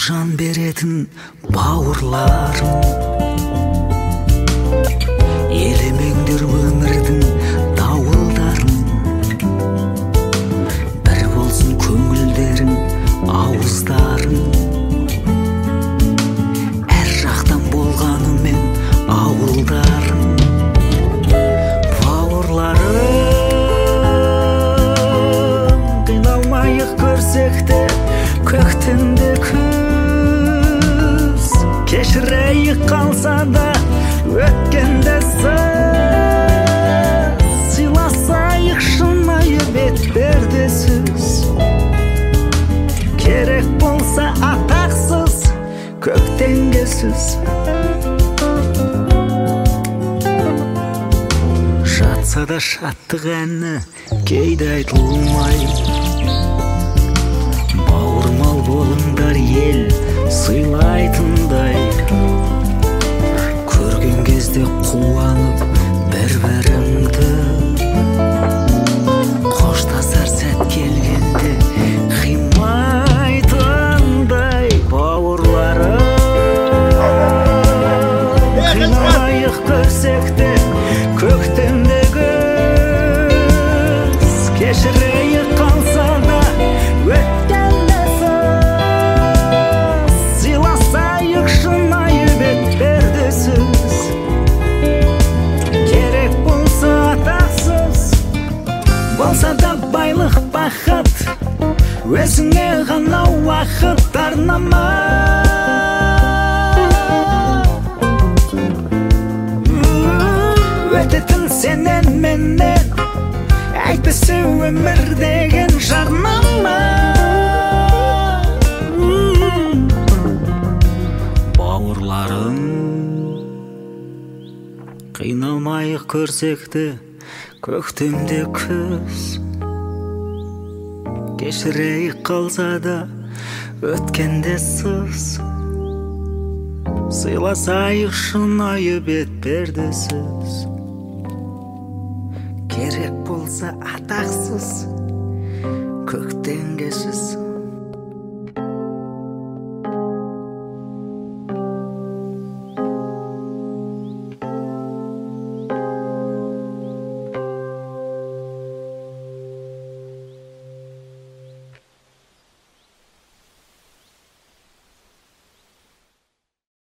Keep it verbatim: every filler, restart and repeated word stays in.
жан беретін бауырларым, елемеңдер өмірдің дауылдарын, бір болсын көңілдерің ауыздарың, әр жақтан болғанымен ауылдарың. Бауырларым, қиналмайық көрсекте көктемде күз, кешірейік қалса да өткенде сіз, сыйласайық шынайы бет пердесіз, керек болса атақсыз көктеңгесіз. Жатса да шаттық әні кейде айтылмай, бауырмал болыңдар ел сыйлайтындай, көрген кезде қуанып бір-біріңді, қоштасар сәт келгенде қимайтындай. Бауырларым, қиналайық көрсекте көктемде күз, кешірейік қалса да өткенде сіз, сыйласайық шынайы бет пердесіз, керек болса атақсыз, болса да байлық бақыт, өзіңе ғана уақыт арнама. Өтетін сенен менен әйтпесе өмір деген жарнама. Бауырларым, қиналмайық көрсекте көктемде күз, кешірейік қалса да өткенде сыз, сыйласайық шынайы бет пердесіз, керек болса атақсыз көктеңгесіз.